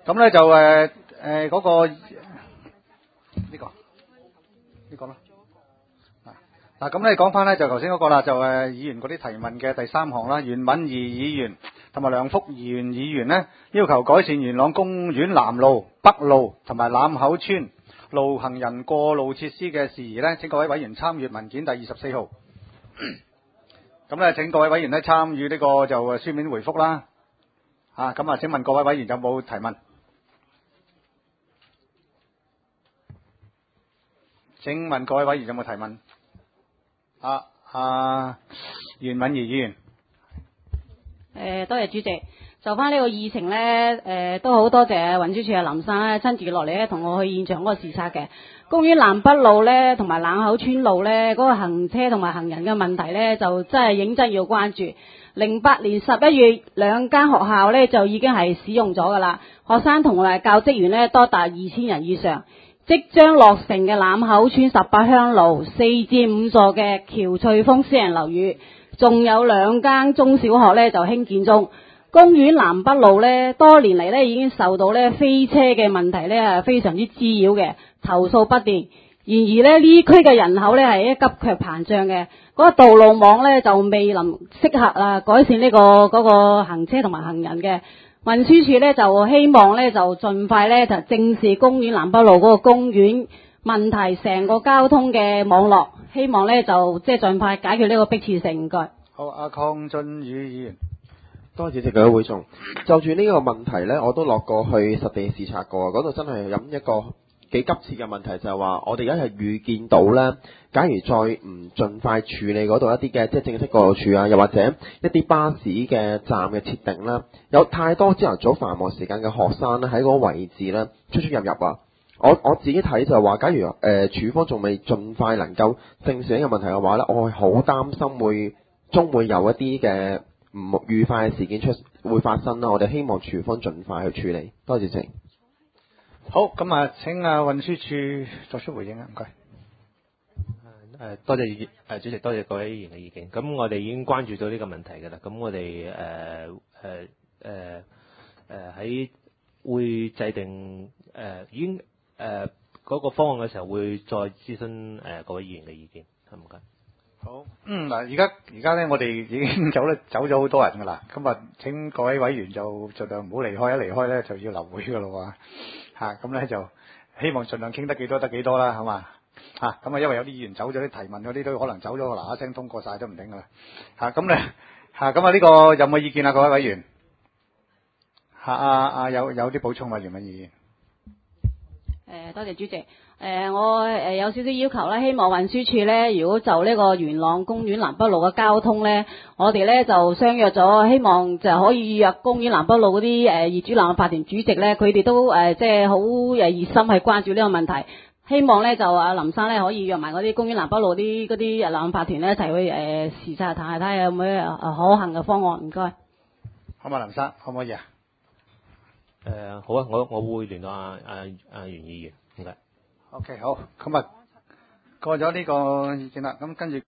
咁咧就嗰個呢個啦。嗱，咁咧講翻咧就頭先嗰個啦，就議員嗰啲提問嘅第3項啦，袁敏儀議員同埋梁福元議員呢，要求改善元朗公園南路、北路同埋欖口村路行人過路設施嘅事宜呢，請各位委員參閱文件第24號。咁咧，請各位委員呢參與呢個就書面回覆啦。咁請問各位委員有冇提問？請問各位委員有冇提問？袁敏儀議員。 多謝主席。就翻呢個議程呢，都好多謝運輸署嘅林生咧親自落嚟咧，同我去現場嗰個視察嘅。公園南北路呢，同埋欖口村路呢，嗰個行車同埋行人嘅問題呢，就真係認真要關注。08年11月兩間學校呢，就已經係使用咗噶啦，學生同埋教職員呢，多達2000人以上。即將落成嘅欖口村18鄉路4至5座嘅喬翠峰私人樓宇，仲有2間中小學呢，就興建中。公園南北路呢，多年嚟呢已經受到呢飛車嘅問題呢非常之滋擾嘅，投訴不斷。然而呢區嘅人口呢係急劇膨脹嘅，嗰個道路網呢就未能適合改善呢嗰個行車同埋行人嘅。運輸署呢就希望呢就盡快呢就正視公園南北路嗰個公園問題，成個交通嘅網絡，希望呢就即係盡快解決呢個迫切性。唔該。 好，阿鄺俊宇議員。 多謝主席各位會眾，就住呢個問題呢，我都落過去實地視察過，嗰度真係有一個幾急切嘅問題，就係話我哋而家係預見到呢，假如再唔盡快處理嗰度一啲嘅即係正式過路處啊，又或者一啲巴士嘅站嘅設定啦，有太多朝頭早繁忙時間嘅學生呢喺嗰個位置呢出入啊。我自己睇就係話，假如處方仲未盡快能夠正視呢個問題嘅話呢，我係好擔心終會有一啲嘅唔愉快嘅事件會發生啦，我哋希望處方盡快去處理。多謝主席。 好，咁請運輸署作出回應啊，唔該。 多謝主席，多謝各位議員嘅意見。咁我哋已經關注到呢個問題㗎啦。咁我哋喺會制定已經嗰個方案嘅時候，會再諮詢各位議員嘅意見。唔該。 好，嗱，而家咧，我哋已經走咗好多人噶啦。咁請各位委員就盡量唔好離開，一離開咧就要留會噶咯喎。咁咧就希望盡量傾得幾多得幾多啦，好嘛？咁因為有啲議員走咗，啲提問嗰啲都可能走咗，嗱一聲通過晒都唔定噶啦。咁咧，呢個有冇意見啊？各位委員，有啲補充啊，袁敏儀議員。 多謝主席。我有少少要求啦，希望運輸署呢，如果就呢個元朗公園南北路嘅交通呢，我哋呢就相約咗，希望就可以約公園南北路嗰啲業主立案法團主席呢，佢哋都即係好熱心去關注呢個問題。希望呢，就林生呢可以約埋嗰啲公園南北路嗰啲立案法團呢一齊去視察睇下有冇可行嘅方案。唔該。 好嘛，林生可唔可以啊？ 好啊，我會聯絡阿袁議員。唔該。 OK， 好，咁過咗呢個意見啦，咁跟住。